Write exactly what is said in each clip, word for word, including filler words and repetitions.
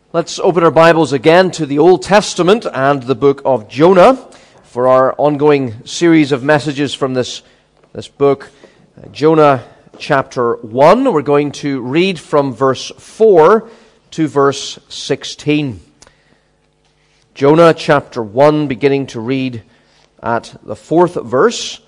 Let's open our Bibles again to the Old Testament and the book of Jonah for our ongoing series of messages from this, this book, Jonah chapter one. We're going to read from verse four to verse sixteen. Jonah chapter one, beginning to read at the fourth verse.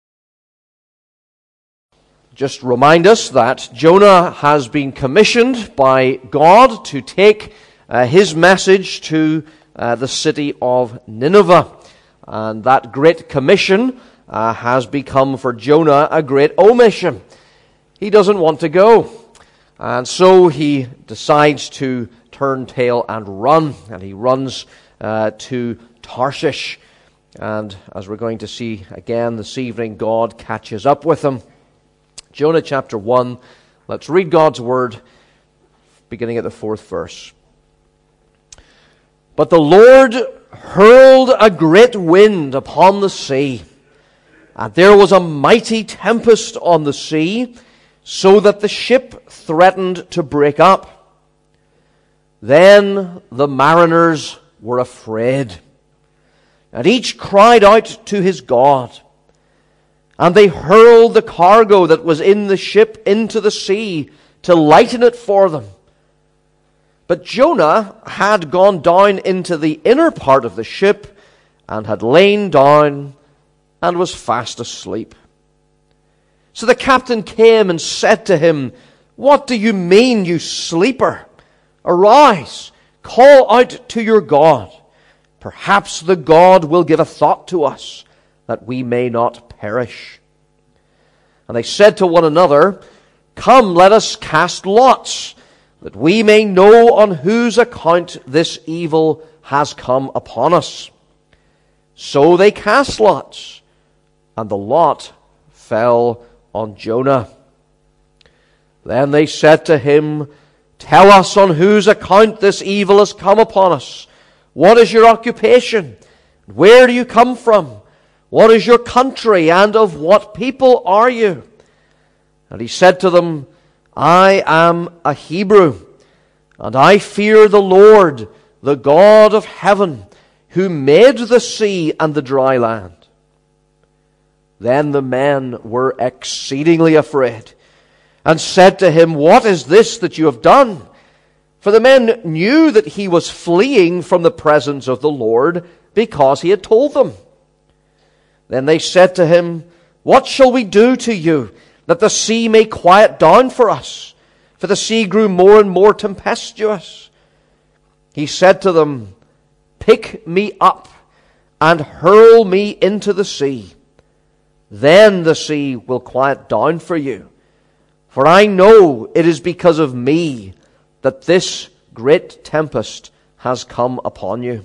Just remind us that Jonah has been commissioned by God to take uh, his message to uh, the city of Nineveh. And that great commission uh, has become for Jonah a great omission. He doesn't want to go. And so he decides to turn tail and run. And he runs uh, to Tarshish. And as we're going to see again this evening, God catches up with him. Jonah chapter one, let's read God's word, beginning at the fourth verse. But the Lord hurled a great wind upon the sea, and there was a mighty tempest on the sea, so that the ship threatened to break up. Then the mariners were afraid, and each cried out to his God. And they hurled the cargo that was in the ship into the sea to lighten it for them. But Jonah had gone down into the inner part of the ship and had lain down and was fast asleep. So the captain came and said to him, "What do you mean, you sleeper? Arise, call out to your God. Perhaps the God will give a thought to us, that we may not perish." And they said to one another, "Come, let us cast lots, that we may know on whose account this evil has come upon us." So they cast lots, and the lot fell on Jonah. Then they said to him, "Tell us on whose account this evil has come upon us. What is your occupation? Where do you come from? What is your country, and of what people are you?" And he said to them, "I am a Hebrew, and I fear the Lord, the God of heaven, who made the sea and the dry land." Then the men were exceedingly afraid, and said to him, "What is this that you have done?" For the men knew that he was fleeing from the presence of the Lord, because he had told them. Then they said to him, "What shall we do to you, that the sea may quiet down for us?" For the sea grew more and more tempestuous. He said to them, "Pick me up, and hurl me into the sea. Then the sea will quiet down for you. For I know it is because of me that this great tempest has come upon you."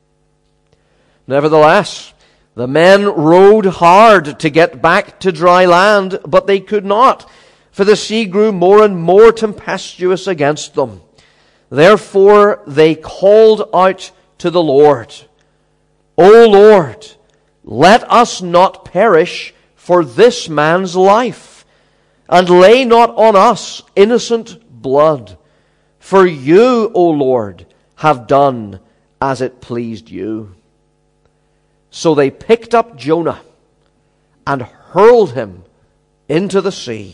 Nevertheless, the men rowed hard to get back to dry land, but they could not, for the sea grew more and more tempestuous against them. Therefore they called out to the Lord, "O Lord, let us not perish for this man's life, and lay not on us innocent blood. For you, O Lord, have done as it pleased you." So they picked up Jonah and hurled him into the sea.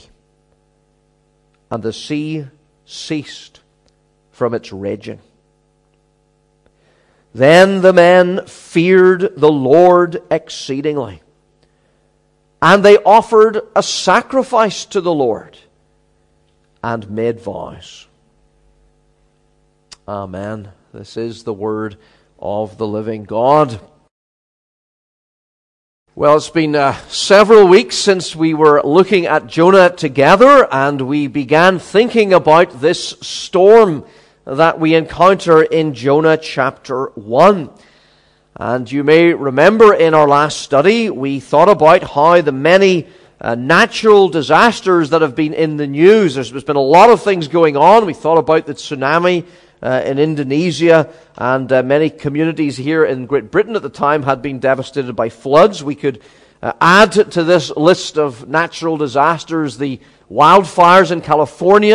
And the sea ceased from its raging. Then the men feared the Lord exceedingly, and they offered a sacrifice to the Lord and made vows. Amen. This is the word of the living God. Well, it's been uh, several weeks since we were looking at Jonah together, and we began thinking about this storm that we encounter in Jonah chapter one. And you may remember in our last study, we thought about how the many uh, natural disasters that have been in the news, there's, there's been a lot of things going on. We thought about the tsunami Uh, in Indonesia, and uh, many communities here in Great Britain at the time had been devastated by floods. We could uh, add to this list of natural disasters the wildfires in California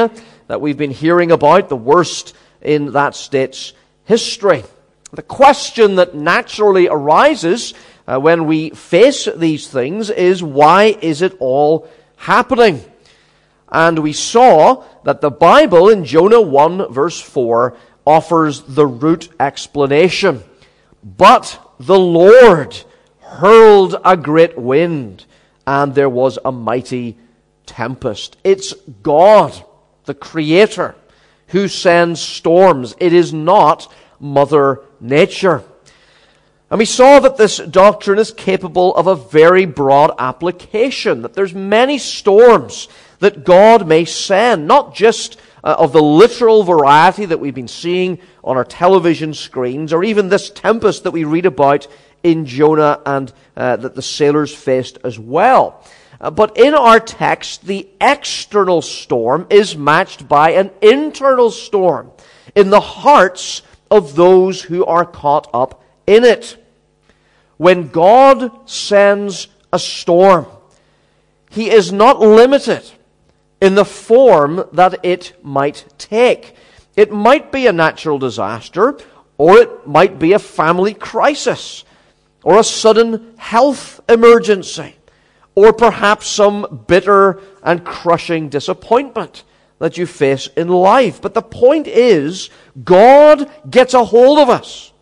that we've been hearing about, the worst in that state's history. The question that naturally arises uh, when we face these things is, why is it all happening? And we saw that the Bible in Jonah one verse four offers the root explanation. But the Lord hurled a great wind, and there was a mighty tempest. It's God, the Creator, who sends storms. It is not Mother Nature. And we saw that this doctrine is capable of a very broad application, that there's many storms that God may send, not just uh, of the literal variety that we've been seeing on our television screens, or even this tempest that we read about in Jonah and uh, that the sailors faced as well. Uh, but in our text, the external storm is matched by an internal storm in the hearts of those who are caught up in it. When God sends a storm, He is not limited in the form that it might take. It might be a natural disaster, or it might be a family crisis, or a sudden health emergency, or perhaps some bitter and crushing disappointment that you face in life. But the point is, God gets a hold of us.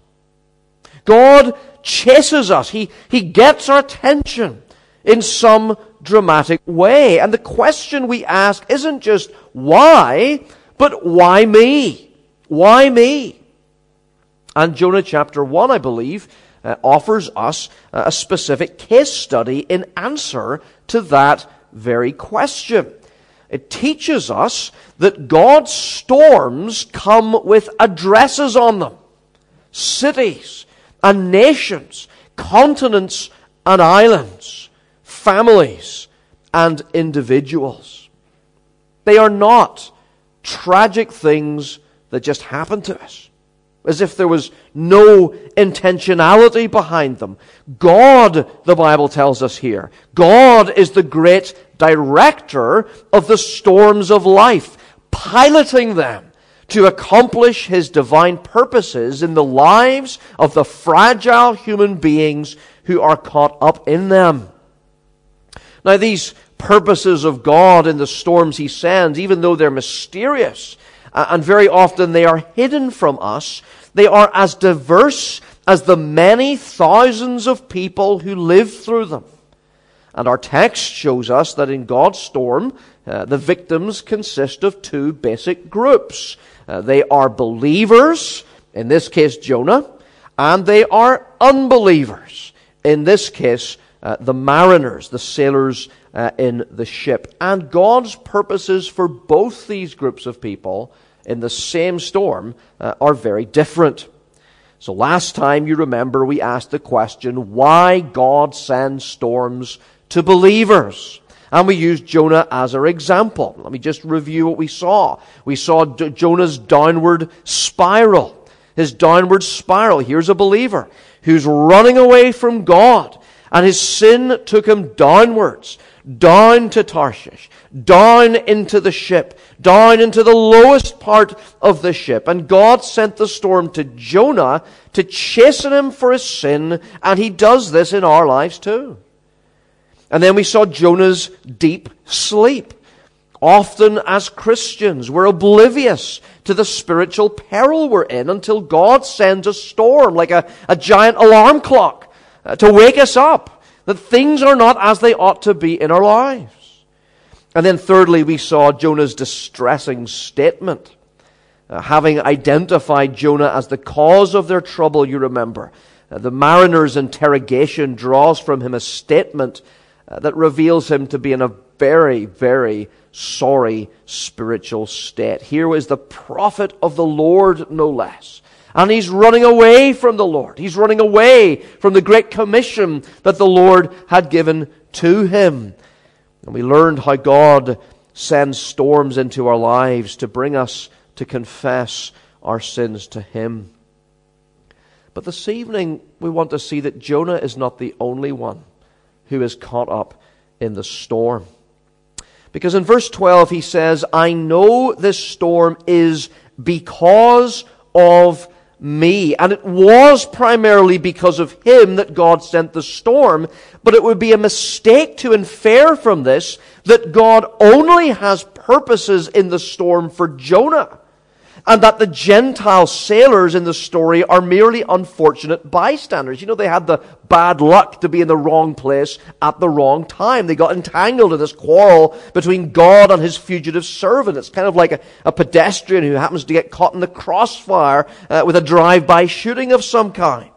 God chases us. He, he gets our attention in some dramatic way. And the question we ask isn't just why, but why me? Why me? And Jonah chapter one, I believe, uh, offers us a specific case study in answer to that very question. It teaches us that God's storms come with addresses on them. Cities and nations, continents and islands, families and individuals. They are not tragic things that just happen to us, as if there was no intentionality behind them. God, the Bible tells us here, God is the great director of the storms of life, piloting them to accomplish His divine purposes in the lives of the fragile human beings who are caught up in them. Now, these purposes of God in the storms He sends, even though they're mysterious, uh, and very often they are hidden from us, they are as diverse as the many thousands of people who live through them. And our text shows us that in God's storm, uh, the victims consist of two basic groups. Uh, they are believers, in this case Jonah, and they are unbelievers, in this case uh, the mariners, the sailors uh, in the ship. And God's purposes for both these groups of people in the same storm uh, are very different. So last time, you remember, we asked the question, why God sends storms to believers? And we used Jonah as our example. Let me just review what we saw. We saw D- Jonah's downward spiral. His downward spiral. Here's a believer who's running away from God, and his sin took him downwards, down to Tarshish, down into the ship, down into the lowest part of the ship. And God sent the storm to Jonah to chasten him for his sin, and He does this in our lives too. And then we saw Jonah's deep sleep. Often as Christians, we're oblivious to the spiritual peril we're in until God sends a storm, like a, a giant alarm clock, uh, to wake us up, that things are not as they ought to be in our lives. And then thirdly, we saw Jonah's distressing statement. Uh, having identified Jonah as the cause of their trouble, you remember, uh, the mariner's interrogation draws from him a statement uh, that reveals him to be in a very, very sorry spiritual state. Here was the prophet of the Lord, no less. And he's running away from the Lord. He's running away from the great commission that the Lord had given to him. And we learned how God sends storms into our lives to bring us to confess our sins to Him. But this evening, we want to see that Jonah is not the only one who is caught up in the storm. Because in verse twelve he says, I know this storm is because of me. And it was primarily because of him that God sent the storm, but it would be a mistake to infer from this that God only has purposes in the storm for Jonah, and that the Gentile sailors in the story are merely unfortunate bystanders. You know, they had the bad luck to be in the wrong place at the wrong time. They got entangled in this quarrel between God and his fugitive servant. It's kind of like a, a pedestrian who happens to get caught in the crossfire uh, with a drive-by shooting of some kind.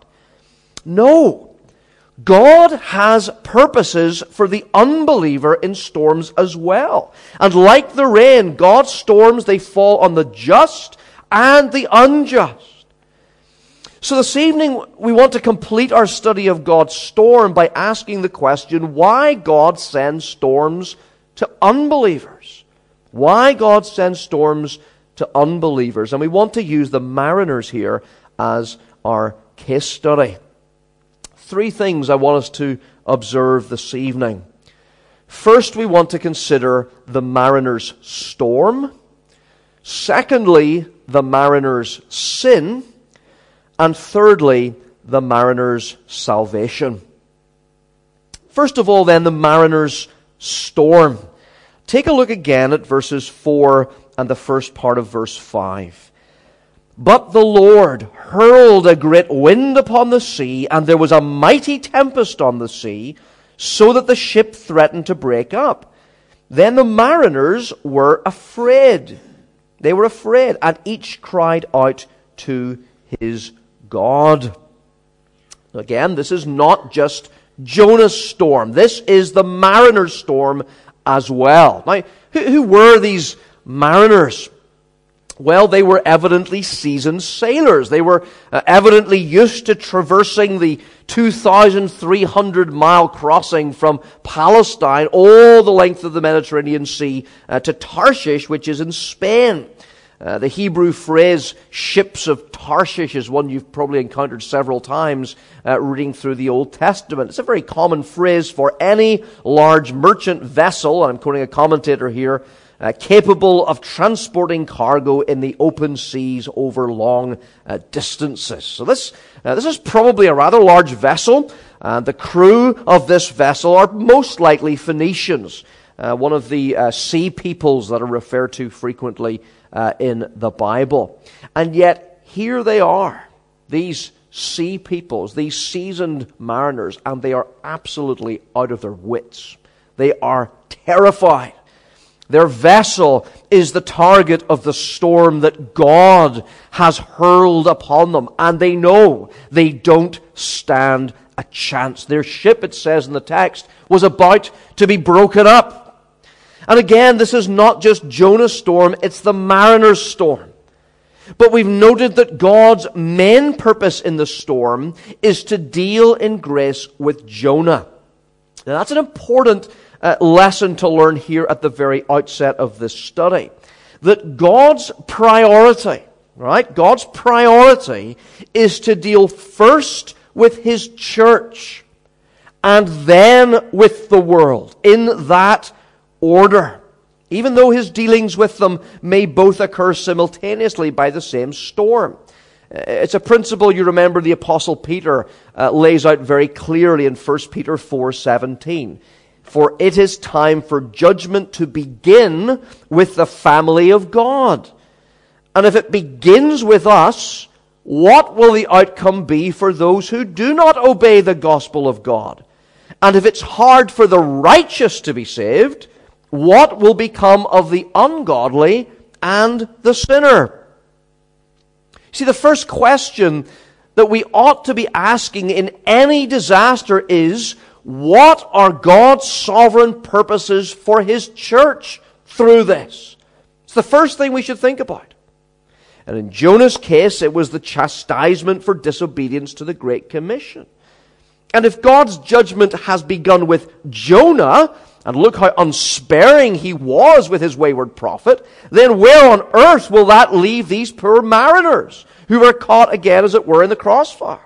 No. God has purposes for the unbeliever in storms as well. And like the rain, God's storms, they fall on the just and the unjust. So this evening, we want to complete our study of God's storm by asking the question, why God sends storms to unbelievers? Why God sends storms to unbelievers? And we want to use the mariners here as our case study. Three things I want us to observe this evening. First, we want to consider the mariner's storm. Secondly, the mariner's sin. And thirdly, the mariner's salvation. First of all, then, the mariner's storm. Take a look again at verses four and the first part of verse five. But the Lord hurled a great wind upon the sea, and there was a mighty tempest on the sea, so that the ship threatened to break up. Then the mariners were afraid. They were afraid, and each cried out to his God. Again, this is not just Jonah's storm. This is the mariner's storm as well. Now, who, who were these mariners? Well, they were evidently seasoned sailors. They were uh, evidently used to traversing the two thousand three hundred mile crossing from Palestine all the length of the Mediterranean Sea uh, to Tarshish, which is in Spain. Uh, the Hebrew phrase, ships of Tarshish, is one you've probably encountered several times uh, reading through the Old Testament. It's a very common phrase for any large merchant vessel, and I'm quoting a commentator here, uh, capable of transporting cargo in the open seas over long uh, distances. So this, uh, this is probably a rather large vessel, and the crew of this vessel are most likely Phoenicians, uh, one of the uh, sea peoples that are referred to frequently Uh, in the Bible. And yet, here they are, these sea peoples, these seasoned mariners, and they are absolutely out of their wits. They are terrified. Their vessel is the target of the storm that God has hurled upon them, and they know they don't stand a chance. Their ship, it says in the text, was about to be broken up. And again, this is not just Jonah's storm, it's the mariner's storm. But we've noted that God's main purpose in the storm is to deal in grace with Jonah. Now that's an important uh, lesson to learn here at the very outset of this study. That God's priority, right? God's priority is to deal first with His church and then with the world, in that order, even though His dealings with them may both occur simultaneously by the same storm. It's a principle, you remember, the Apostle Peter uh, lays out very clearly in First Peter four seventeen. For it is time for judgment to begin with the family of God. And if it begins with us, what will the outcome be for those who do not obey the gospel of God? And if it's hard for the righteous to be saved, what will become of the ungodly and the sinner? See, the first question that we ought to be asking in any disaster is, what are God's sovereign purposes for His church through this? It's the first thing we should think about. And in Jonah's case, it was the chastisement for disobedience to the Great Commission. And if God's judgment has begun with Jonah, and look how unsparing he was with his wayward prophet, then where on earth will that leave these poor mariners who were caught again, as it were, in the crossfire?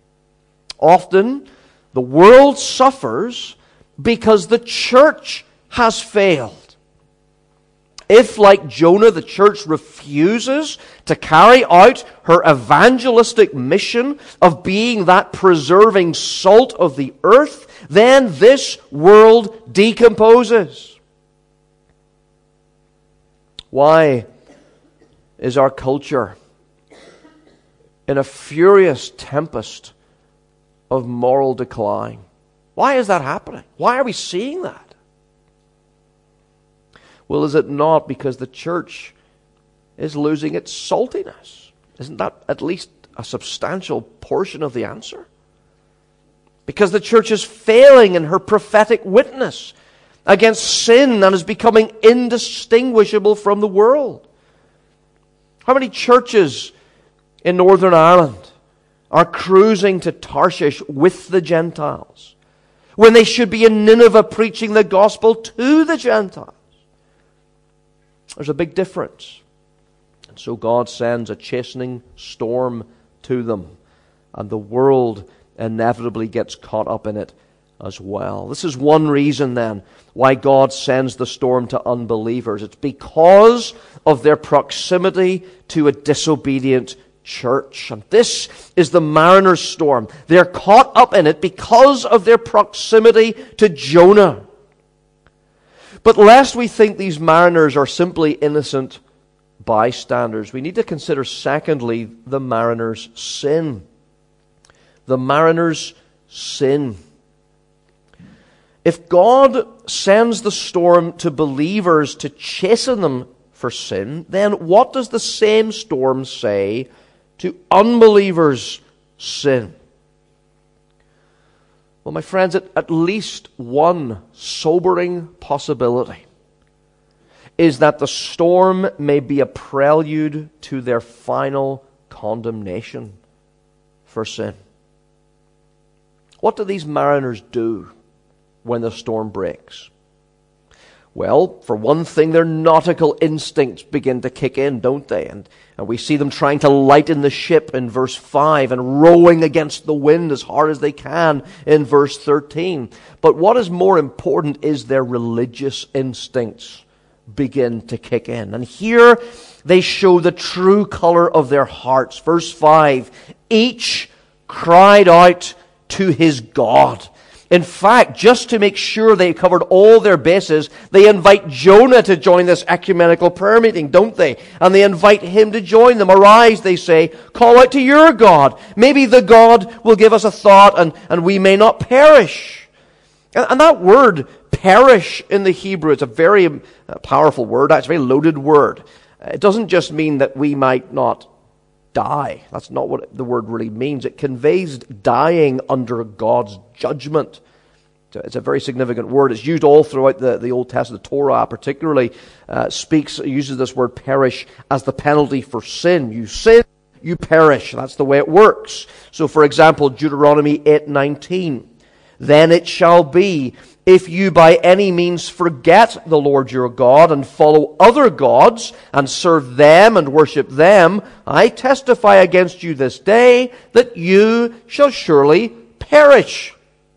Often, the world suffers because the church has failed, if, like Jonah, the church refuses to carry out her evangelistic mission of being that preserving salt of the earth, then this world decomposes. Why is our culture in a furious tempest of moral decline? Why is that happening? Why are we seeing that? Well, is it not because the church is losing its saltiness? Isn't that at least a substantial portion of the answer? Because the church is failing in her prophetic witness against sin and is becoming indistinguishable from the world. How many churches in Northern Ireland are cruising to Tarshish with the Gentiles when they should be in Nineveh preaching the gospel to the Gentiles? There's a big difference. And so God sends a chastening storm to them, and the world inevitably gets caught up in it as well. This is one reason then why God sends the storm to unbelievers. It's because of their proximity to a disobedient church. And this is the mariner's storm. They're caught up in it because of their proximity to Jonah. But lest we think these mariners are simply innocent bystanders, we need to consider, secondly, the mariner's sin. The mariner's sin. If God sends the storm to believers to chasten them for sin, then what does the same storm say to unbelievers' sin? Well, my friends, at, at least one sobering possibility is that the storm may be a prelude to their final condemnation for sin. What do these mariners do when the storm breaks? Well, for one thing, their nautical instincts begin to kick in, don't they? And, and we see them trying to lighten the ship in verse five and rowing against the wind as hard as they can in verse thirteen. But what is more important is their religious instincts begin to kick in. And here they show the true color of their hearts. Verse five, each cried out to his God. In fact, just to make sure they covered all their bases, they invite Jonah to join this ecumenical prayer meeting, don't they? And they invite him to join them. Arise, they say, call out to your God. Maybe the God will give us a thought and, and we may not perish. And, and that word, perish, in the Hebrew, it's a very uh, powerful word. It's a very loaded word. It doesn't just mean that we might not die. That's not what the word really means. It conveys dying under God's judgment. It's a very significant word. It's used all throughout the, the Old Testament. The Torah particularly uh, speaks, uses this word perish as the penalty for sin. You sin, you perish. That's the way it works. So for example, Deuteronomy eight nineteen. Then it shall be, if you by any means forget the Lord your God and follow other gods and serve them and worship them, I testify against you this day that you shall surely perish.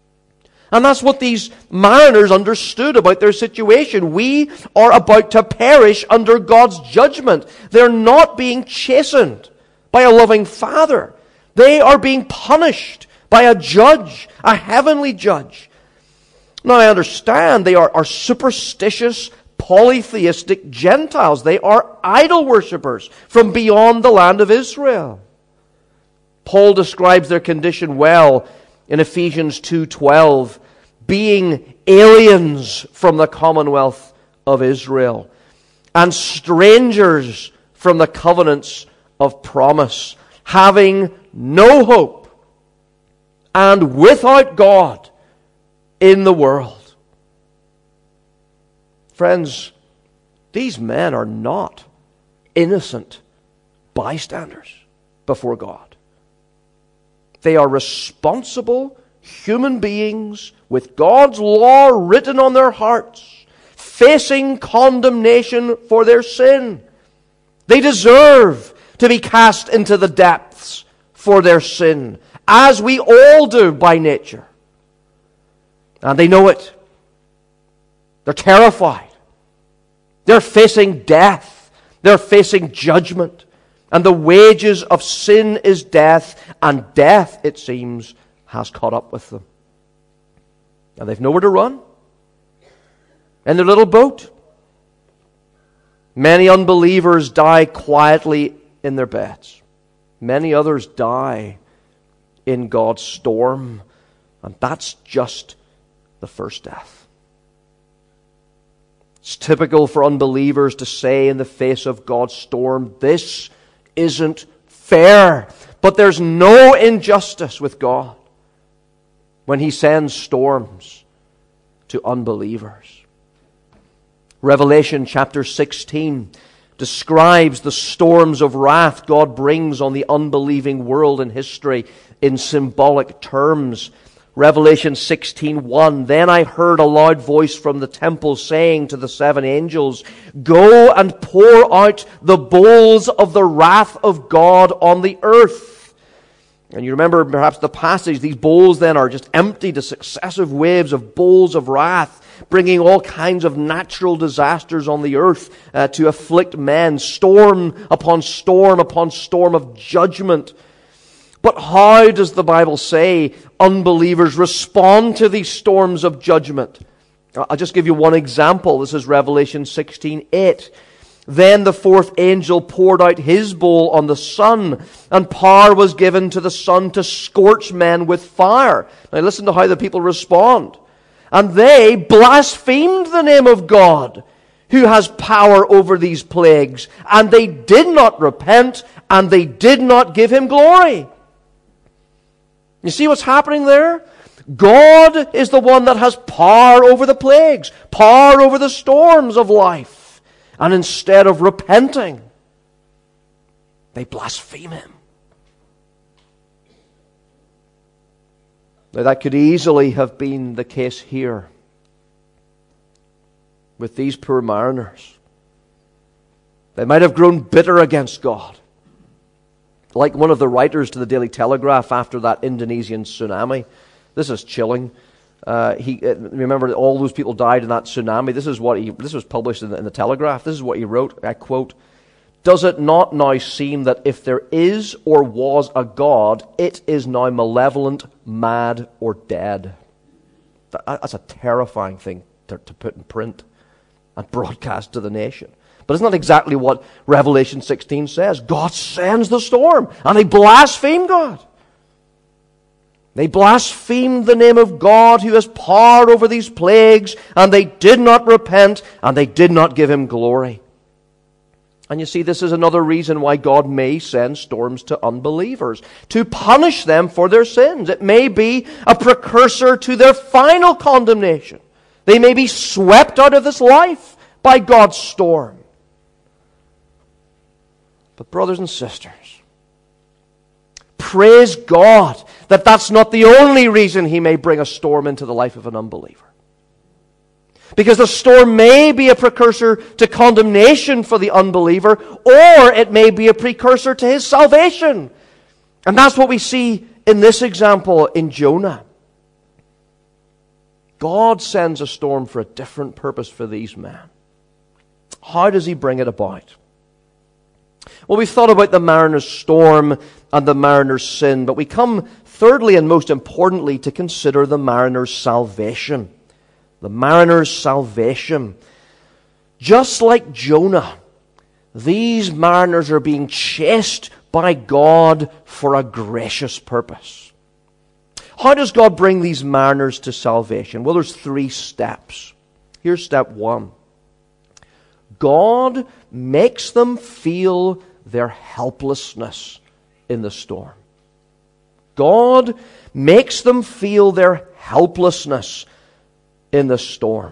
And that's what these mariners understood about their situation. We are about to perish under God's judgment. They're not being chastened by a loving Father. They are being punished by a judge, a heavenly judge. Now I understand they are, are superstitious, polytheistic Gentiles. They are idol worshippers from beyond the land of Israel. Paul describes their condition well in Ephesians two twelve, being aliens from the commonwealth of Israel and strangers from the covenants of promise, having no hope and without God in the world. Friends, these men are not innocent bystanders before God. They are responsible human beings with God's law written on their hearts, facing condemnation for their sin. They deserve to be cast into the depths for their sin, as we all do by nature. And they know it. They're terrified. They're facing death. They're facing judgment. And the wages of sin is death, and death, it seems, has caught up with them. And they've nowhere to run. In their little boat. Many unbelievers die quietly in their beds. Many others die in God's storm. And that's just the first death. It's typical for unbelievers to say in the face of God's storm, this isn't fair. But there's no injustice with God when He sends storms to unbelievers. Revelation chapter sixteen describes the storms of wrath God brings on the unbelieving world in history in symbolic terms. Revelation sixteen one, then I heard a loud voice from the temple saying to the seven angels, go and pour out the bowls of the wrath of God on the earth. And you remember perhaps the passage, these bowls then are just emptied to successive waves of bowls of wrath, bringing all kinds of natural disasters on the earth uh, to afflict men, storm upon storm upon storm of judgment. But how does the Bible say unbelievers respond to these storms of judgment? I'll just give you one example. This is Revelation sixteen eight. Then the fourth angel poured out his bowl on the sun, and power was given to the sun to scorch men with fire. Now listen to how the people respond. And they blasphemed the name of God, who has power over these plagues, and they did not repent, and they did not give Him glory. You see what's happening there? God is the one that has power over the plagues, power over the storms of life. And instead of repenting, they blaspheme Him. Now that could easily have been the case here with these poor mariners. They might have grown bitter against God. Like one of the writers to the Daily Telegraph after that Indonesian tsunami. This is chilling. Uh, he uh, remember all those people died in that tsunami. This is what he. This was published in the, in the Telegraph. This is what he wrote. I quote: "Does it not now seem that if there is or was a God, it is now malevolent, mad, or dead?" That, that's a terrifying thing to, to put in print and broadcast to the nation. But isn't that exactly what Revelation sixteen says? God sends the storm, and they blaspheme God. They blasphemed the name of God who has power over these plagues, and they did not repent, and they did not give Him glory. And you see, this is another reason why God may send storms to unbelievers, to punish them for their sins. It may be a precursor to their final condemnation. They may be swept out of this life by God's storm. But brothers and sisters, praise God that that's not the only reason He may bring a storm into the life of an unbeliever. Because the storm may be a precursor to condemnation for the unbeliever, or it may be a precursor to his salvation. And that's what we see in this example in Jonah. God sends a storm for a different purpose for these men. How does He bring it about? Well, we've thought about the mariner's storm and the mariner's sin, but we come thirdly and most importantly to consider the mariner's salvation. The mariner's salvation. Just like Jonah, these mariners are being chased by God for a gracious purpose. How does God bring these mariners to salvation? Well, there's three steps. Here's step one. God makes them feel their helplessness in the storm. God makes them feel their helplessness in the storm.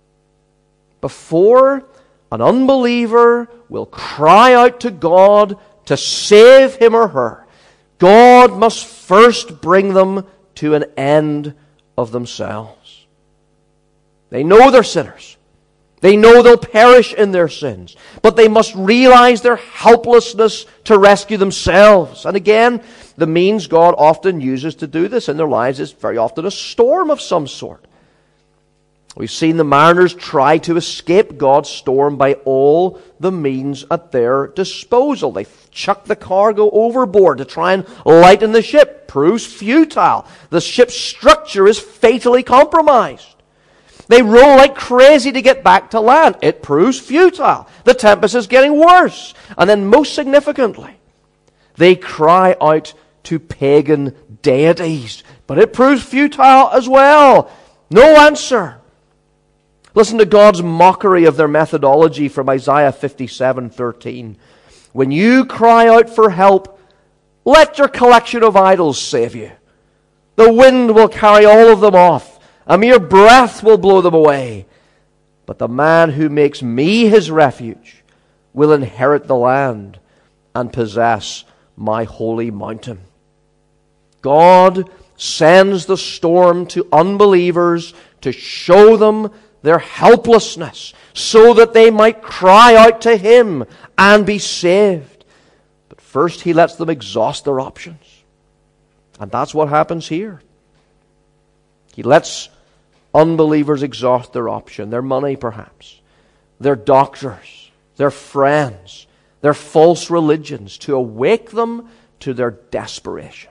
Before an unbeliever will cry out to God to save him or her, God must first bring them to an end of themselves. They know they're sinners. They know they'll perish in their sins. But they must realize their helplessness to rescue themselves. And again, the means God often uses to do this in their lives is very often a storm of some sort. We've seen the mariners try to escape God's storm by all the means at their disposal. They chuck the cargo overboard to try and lighten the ship. Proves futile. The ship's structure is fatally compromised. They row like crazy to get back to land. It proves futile. The tempest is getting worse. And then most significantly, they cry out to pagan deities. But it proves futile as well. No answer. Listen to God's mockery of their methodology from Isaiah fifty-seven thirteen. When you cry out for help, let your collection of idols save you. The wind will carry all of them off. A mere breath will blow them away. But the man who makes me his refuge will inherit the land and possess my holy mountain. God sends the storm to unbelievers to show them their helplessness, so that they might cry out to Him and be saved. But first He lets them exhaust their options. And that's what happens here. He lets unbelievers exhaust their option, their money perhaps, their doctors, their friends, their false religions, to awake them to their desperation.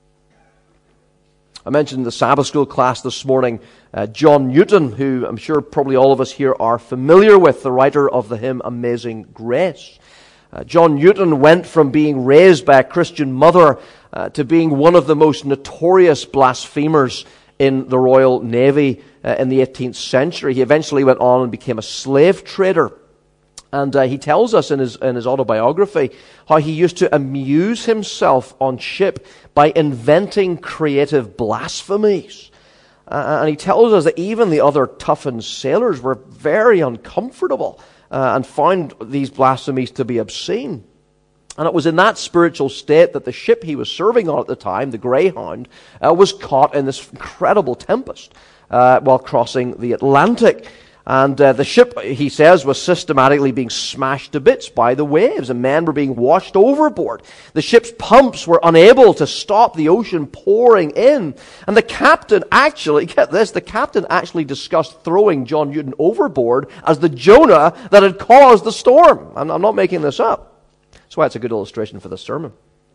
I mentioned in the Sabbath school class this morning, uh, John Newton, who I'm sure probably all of us here are familiar with, the writer of the hymn Amazing Grace. Uh, John Newton went from being raised by a Christian mother uh, to being one of the most notorious blasphemers in the Royal Navy uh, in the eighteenth century. He eventually went on and became a slave trader. And uh, he tells us in his in his autobiography how he used to amuse himself on ship by inventing creative blasphemies. Uh, and he tells us that even the other toughened sailors were very uncomfortable uh, and found these blasphemies to be obscene. And it was in that spiritual state that the ship he was serving on at the time, the Greyhound, uh, was caught in this incredible tempest uh, while crossing the Atlantic. And uh, the ship, he says, was systematically being smashed to bits by the waves, and men were being washed overboard. The ship's pumps were unable to stop the ocean pouring in. And the captain actually, get this, the captain actually discussed throwing John Newton overboard as the Jonah that had caused the storm. I'm, I'm not making this up. That's why it's a good illustration for this sermon.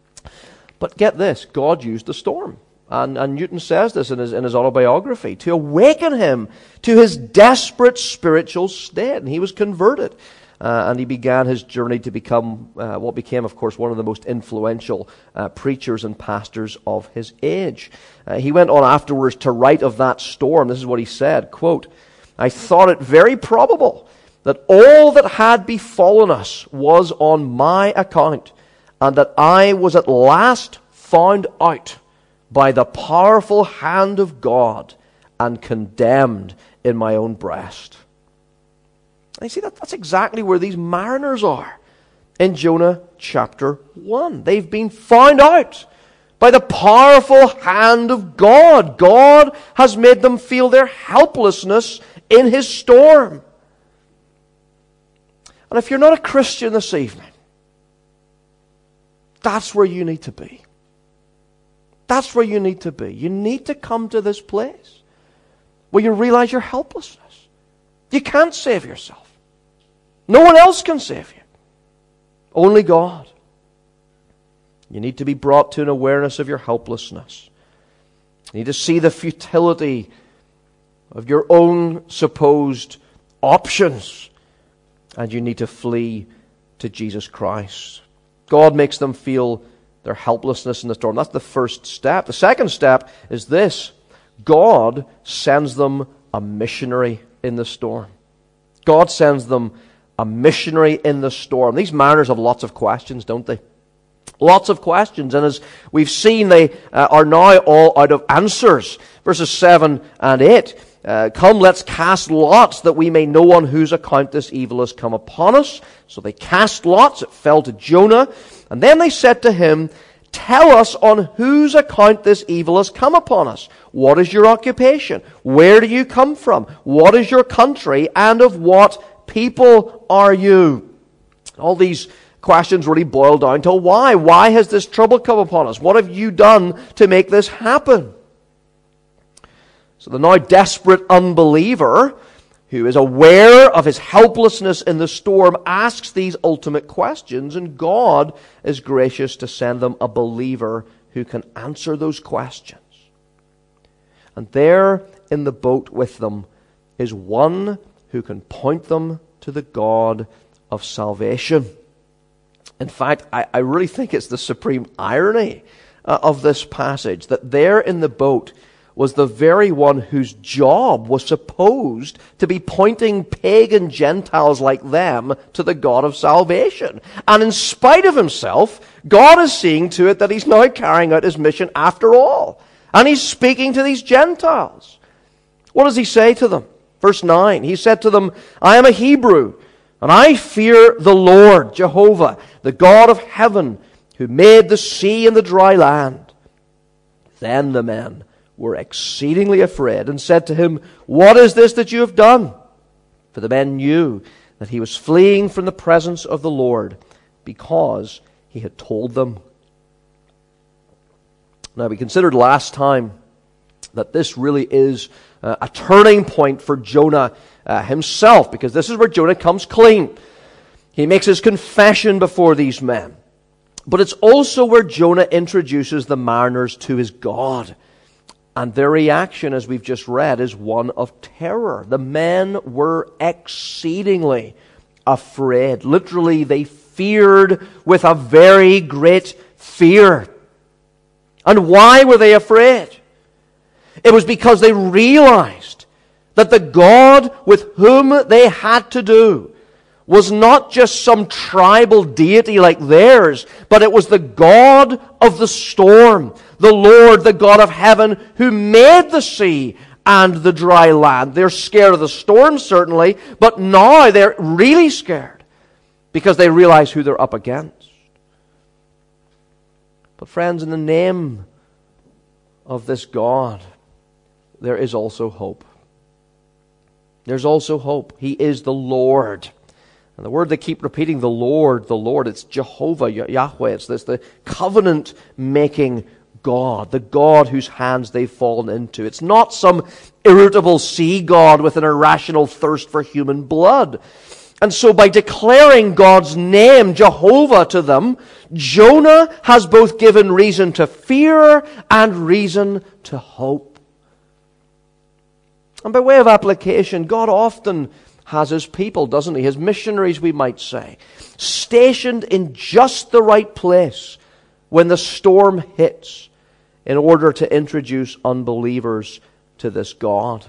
But get this, God used the storm. And, and Newton says this in his, in his autobiography, to awaken him to his desperate spiritual state. And he was converted. Uh, and he began his journey to become uh, what became, of course, one of the most influential uh, preachers and pastors of his age. Uh, he went on afterwards to write of that storm. This is what he said, quote, I thought it very probable that all that had befallen us was on my account, and that I was at last found out by the powerful hand of God and condemned in my own breast. And you see, that, that's exactly where these mariners are in Jonah chapter one. They've been found out by the powerful hand of God. God has made them feel their helplessness in His storm. And if you're not a Christian this evening, that's where you need to be. That's where you need to be. You need to come to this place where you realize your helplessness. You can't save yourself. No one else can save you. Only God. You need to be brought to an awareness of your helplessness. You need to see the futility of your own supposed options. And you need to flee to Jesus Christ. God makes them feel their helplessness in the storm. That's the first step. The second step is this. God sends them a missionary in the storm. God sends them a missionary in the storm. These mariners have lots of questions, don't they? Lots of questions. And as we've seen, they uh, are now all out of answers. Verses seven and eight. Uh, Come, let's cast lots that we may know on whose account this evil has come upon us. So they cast lots. It fell to Jonah. And then they said to him, tell us on whose account this evil has come upon us. What is your occupation? Where do you come from? What is your country? And of what people are you? All these questions really boil down to why. Why has this trouble come upon us? What have you done to make this happen? So the now desperate unbeliever, who is aware of his helplessness in the storm, asks these ultimate questions, and God is gracious to send them a believer who can answer those questions. And there in the boat with them is one who can point them to the God of salvation. In fact, I, I really think it's the supreme irony uh, of this passage that there in the boat was the very one whose job was supposed to be pointing pagan Gentiles like them to the God of salvation. And in spite of himself, God is seeing to it that he's now carrying out his mission after all. And he's speaking to these Gentiles. What does he say to them? Verse nine, he said to them, I am a Hebrew, and I fear the Lord, Jehovah, the God of heaven, who made the sea and the dry land. Then the men were exceedingly afraid and said to him, what is this that you have done? For the men knew that he was fleeing from the presence of the Lord, because he had told them. Now, we considered last time that this really is uh, a turning point for Jonah uh, himself, because this is where Jonah comes clean. He makes his confession before these men. But it's also where Jonah introduces the mariners to his God. And their reaction, as we've just read, is one of terror. The men were exceedingly afraid. Literally, they feared with a very great fear. And why were they afraid? It was because they realized that the God with whom they had to do was not just some tribal deity like theirs, but it was the God of the storm, the Lord, the God of heaven, who made the sea and the dry land. They're scared of the storm, certainly, but now they're really scared because they realize who they're up against. But friends, in the name of this God, there is also hope. There's also hope. He is the Lord. And the word they keep repeating, the Lord, the Lord, it's Jehovah, Yahweh. It's this, the covenant-making God, the God whose hands they've fallen into. It's not some irritable sea god with an irrational thirst for human blood. And so by declaring God's name, Jehovah, to them, Jonah has both given reason to fear and reason to hope. And by way of application, God often has his people, doesn't he? His missionaries, we might say, stationed in just the right place when the storm hits in order to introduce unbelievers to this God.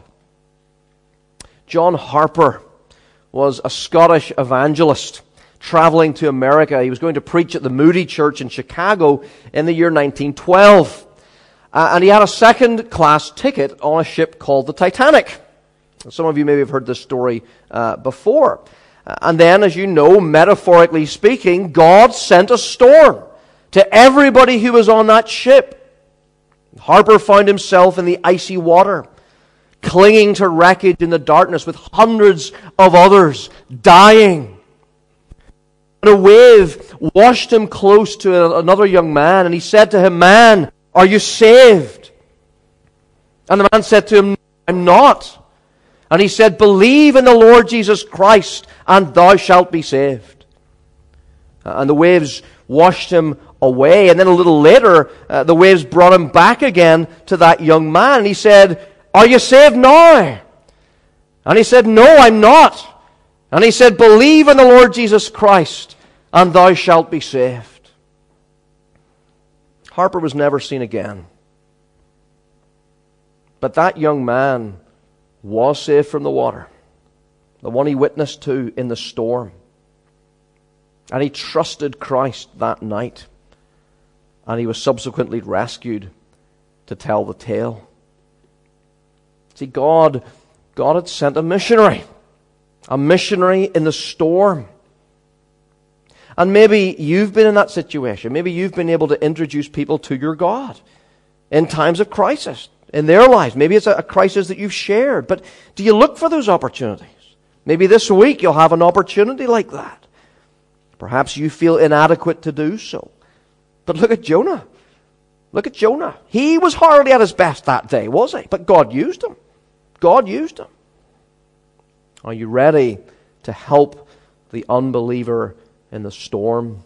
John Harper was a Scottish evangelist traveling to America. He was going to preach at the Moody Church in Chicago in the year nineteen twelve. Uh, and he had a second-class ticket on a ship called the Titanic. Some of you maybe have heard this story uh, before. Uh, and then, as you know, metaphorically speaking, God sent a storm to everybody who was on that ship. Harper found himself in the icy water, clinging to wreckage in the darkness with hundreds of others dying. And a wave washed him close to another young man, and he said to him, "Man, are you saved?" And the man said to him, "I'm not." And he said, "Believe in the Lord Jesus Christ, and thou shalt be saved." And the waves washed him away. And then a little later, uh, the waves brought him back again to that young man. And he said, "Are you saved now?" And he said, "No, I'm not." And he said, "Believe in the Lord Jesus Christ, and thou shalt be saved." Harper was never seen again. But that young man was saved from the water, the one he witnessed to in the storm. And he trusted Christ that night. And he was subsequently rescued to tell the tale. See, God, God had sent a missionary. A missionary in the storm. And maybe you've been in that situation. Maybe you've been able to introduce people to your God in times of crisis in their lives. Maybe it's a crisis that you've shared. But do you look for those opportunities? Maybe this week you'll have an opportunity like that. Perhaps you feel inadequate to do so. But look at Jonah. Look at Jonah. He was hardly at his best that day, was he? But God used him. God used him. Are you ready to help the unbeliever in the storm?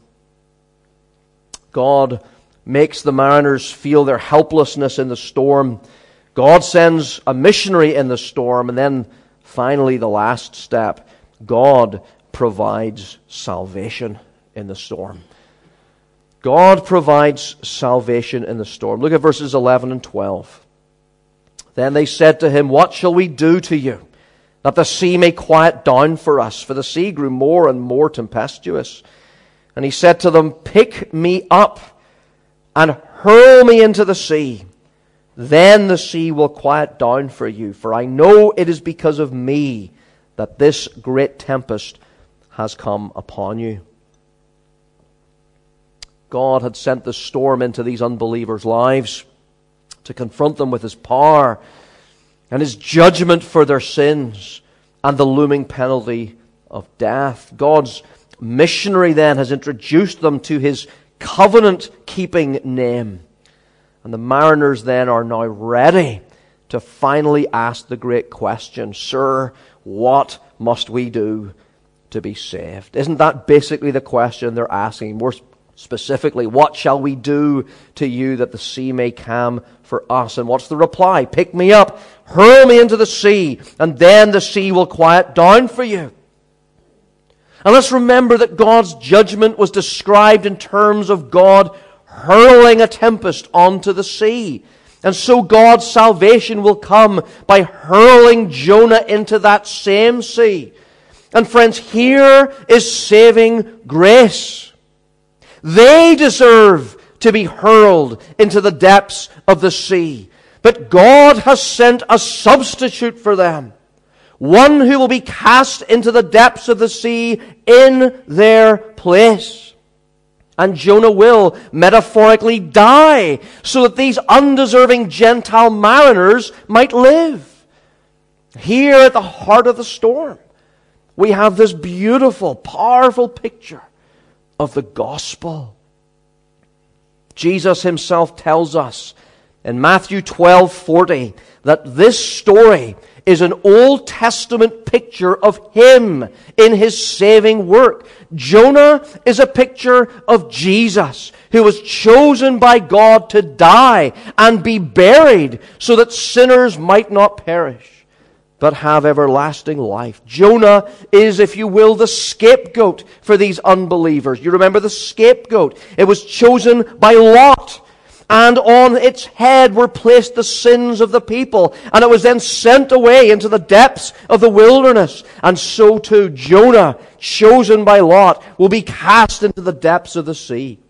God makes the mariners feel their helplessness in the storm. God sends a missionary in the storm. And then finally, the last step, God provides salvation in the storm. God provides salvation in the storm. Look at verses eleven and twelve. Then they said to him, "What shall we do to you, that the sea may quiet down for us?" For the sea grew more and more tempestuous. And he said to them, "Pick me up and hurl me into the sea. Then the sea will quiet down for you. For I know it is because of me that this great tempest has come upon you." God had sent the storm into these unbelievers' lives to confront them with his power and his judgment for their sins and the looming penalty of death. God's missionary then has introduced them to his covenant-keeping name. And the mariners then are now ready to finally ask the great question, "Sir, what must we do to be saved?" Isn't that basically the question they're asking? More specifically, what shall we do to you that the sea may calm for us? And what's the reply? "Pick me up, hurl me into the sea, and then the sea will quiet down for you." And let's remember that God's judgment was described in terms of God hurling a tempest onto the sea. And so God's salvation will come by hurling Jonah into that same sea. And friends, here is saving grace. They deserve to be hurled into the depths of the sea. But God has sent a substitute for them. One who will be cast into the depths of the sea in their place. And Jonah will metaphorically die so that these undeserving Gentile mariners might live. Here at the heart of the storm, we have this beautiful, powerful picture of the gospel. Jesus himself tells us in Matthew twelve forty that this story is an Old Testament picture of him in his saving work. Jonah is a picture of Jesus, who was chosen by God to die and be buried so that sinners might not perish, but have everlasting life. Jonah is, if you will, the scapegoat for these unbelievers. You remember the scapegoat. It was chosen by Lot, and on its head were placed the sins of the people, and it was then sent away into the depths of the wilderness. And so too, Jonah, chosen by Lot, will be cast into the depths of the sea.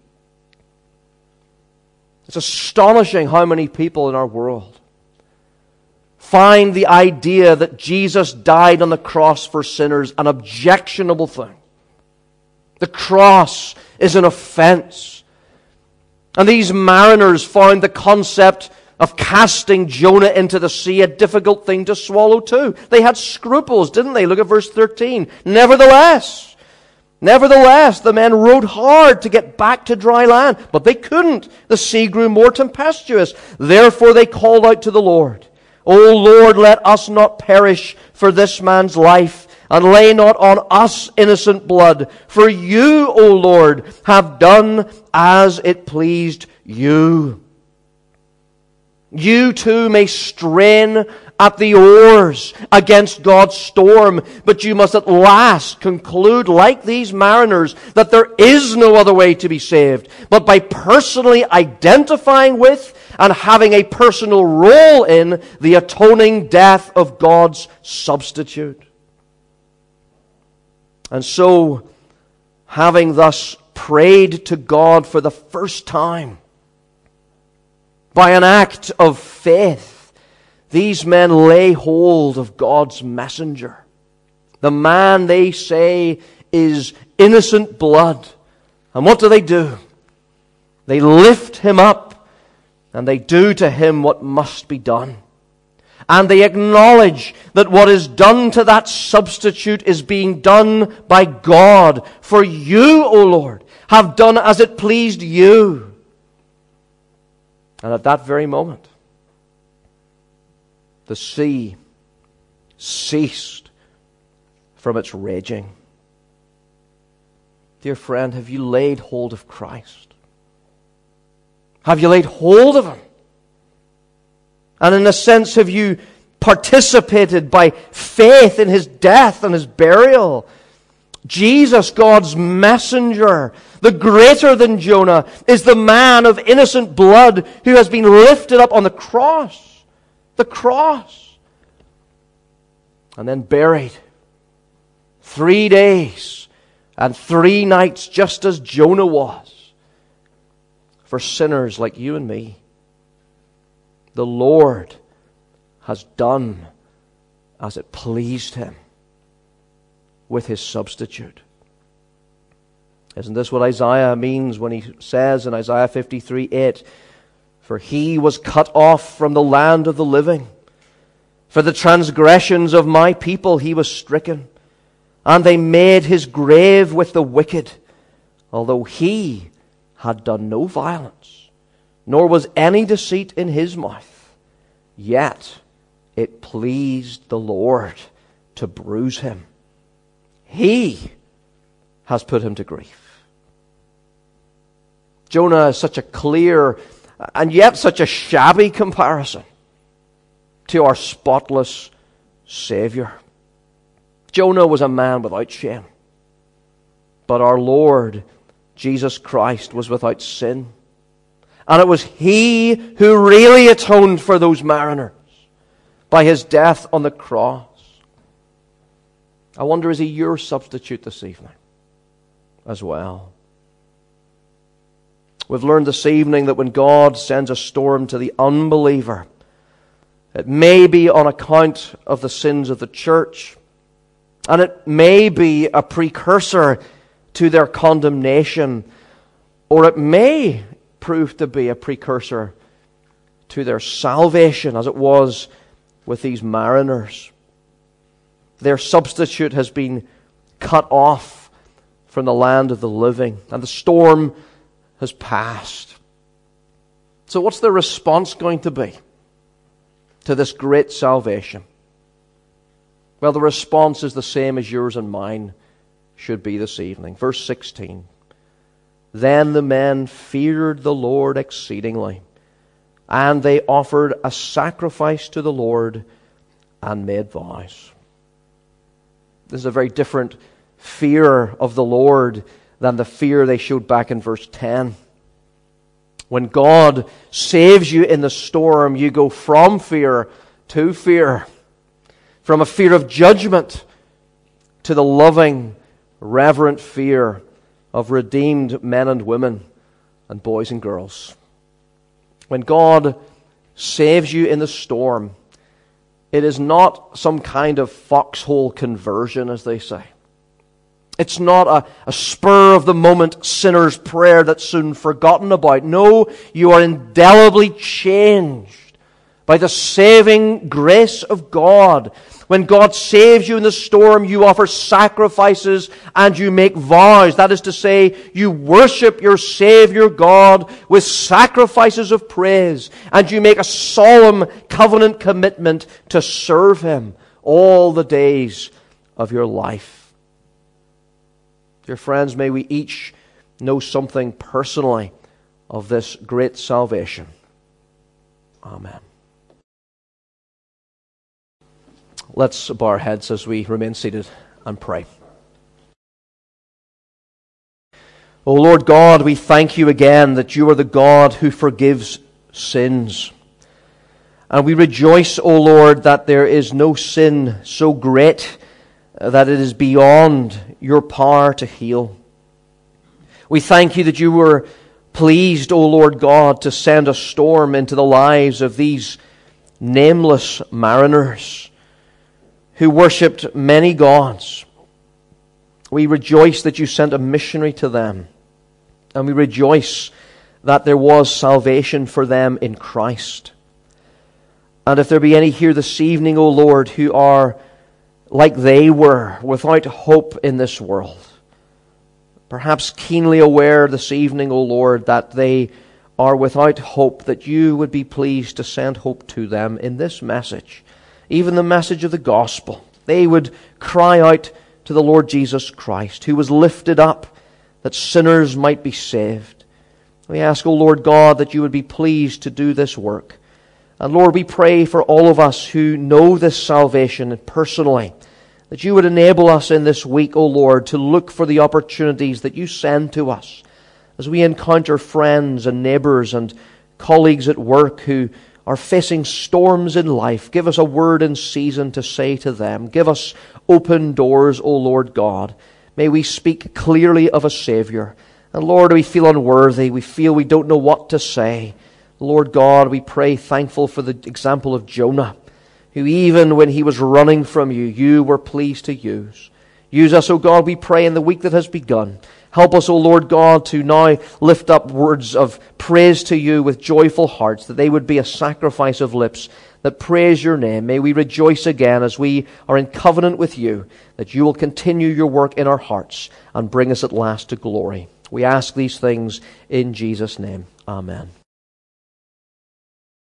It's astonishing how many people in our world find the idea that Jesus died on the cross for sinners an objectionable thing. The cross is an offense. And these mariners found the concept of casting Jonah into the sea a difficult thing to swallow too. They had scruples, didn't they? Look at verse thirteen. Nevertheless, nevertheless, the men rowed hard to get back to dry land, but they couldn't. The sea grew more tempestuous. Therefore they called out to the Lord, "O Lord, let us not perish for this man's life, and lay not on us innocent blood. For you, O Lord, have done as it pleased you." You too may strain at the oars against God's storm, but you must at last conclude, like these mariners, that there is no other way to be saved, but by personally identifying with and having a personal role in the atoning death of God's substitute. And so, having thus prayed to God for the first time, by an act of faith, these men lay hold of God's messenger. The man, they say, is innocent blood. And what do they do? They lift him up, and they do to him what must be done. And they acknowledge that what is done to that substitute is being done by God. For you, O Lord, have done as it pleased you. And at that very moment, the sea ceased from its raging. Dear friend, have you laid hold of Christ? Have you laid hold of Him? And in a sense, have you participated by faith in His death and His burial? Jesus, God's messenger, the greater than Jonah, is the man of innocent blood who has been lifted up on the cross. The cross. And then buried. Three days and three nights, just as Jonah was. For sinners like you and me. The Lord has done as it pleased Him with His substitute. Isn't this what Isaiah means when he says in Isaiah fifty-three eight, "For He was cut off from the land of the living. For the transgressions of my people He was stricken. And they made His grave with the wicked, although He had done no violence, nor was any deceit in His mouth. Yet it pleased the Lord to bruise Him. He has put Him to grief." Jonah is such a clear and yet such a shabby comparison to our spotless Savior. Jonah was a man without shame, but our Lord Jesus Christ was without sin. And it was He who really atoned for those mariners by His death on the cross. I wonder, is He your substitute this evening as well? We've learned this evening that when God sends a storm to the unbeliever, it may be on account of the sins of the church, and it may be a precursor to their condemnation, or it may prove to be a precursor to their salvation, as it was with these mariners. Their substitute has been cut off from the land of the living, and the storm has passed. So what's the response going to be to this great salvation? Well, the response is the same as yours and mine should be this evening. Verse sixteen. "Then the men feared the Lord exceedingly, and they offered a sacrifice to the Lord and made vows." This is a very different fear of the Lord than the fear they showed back in verse ten. When God saves you in the storm, you go from fear to fear. From a fear of judgment to the loving, reverent fear of redeemed men and women and boys and girls. When God saves you in the storm, it is not some kind of foxhole conversion, as they say. It's not a, a spur-of-the-moment sinner's prayer that's soon forgotten about. No, you are indelibly changed by the saving grace of God. When God saves you in the storm, you offer sacrifices and you make vows. That is to say, you worship your Savior God with sacrifices of praise, and you make a solemn covenant commitment to serve Him all the days of your life. Dear friends, may we each know something personally of this great salvation. Amen. Let's bow our heads as we remain seated and pray. O Lord God, we thank You again that You are the God who forgives sins. And we rejoice, O Lord, that there is no sin so great that it is beyond Your power to heal. We thank You that You were pleased, O Lord God, to send a storm into the lives of these nameless mariners who worshipped many gods. We rejoice that You sent a missionary to them, and we rejoice that there was salvation for them in Christ. And if there be any here this evening, O Lord, who are like they were, without hope in this world, perhaps keenly aware this evening, O Lord, that they are without hope, that You would be pleased to send hope to them in this message, even the message of the gospel. They would cry out to the Lord Jesus Christ, who was lifted up that sinners might be saved. We ask, O Lord God, that you would be pleased to do this work. And Lord, we pray for all of us who know this salvation personally, that you would enable us in this week, O Lord, to look for the opportunities that you send to us as we encounter friends and neighbors and colleagues at work who are facing storms in life. Give us a word in season to say to them. Give us open doors, O Lord God. May we speak clearly of a Savior. And Lord, we feel unworthy. We feel we don't know what to say. Lord God, we pray, thankful for the example of Jonah, who even when he was running from you, you were pleased to use. Use us, O God, we pray, in the week that has begun. Help us, O Lord God, to now lift up words of praise to you with joyful hearts, that they would be a sacrifice of lips that praise your name. May we rejoice again as we are in covenant with you, that you will continue your work in our hearts and bring us at last to glory. We ask these things in Jesus' name. Amen.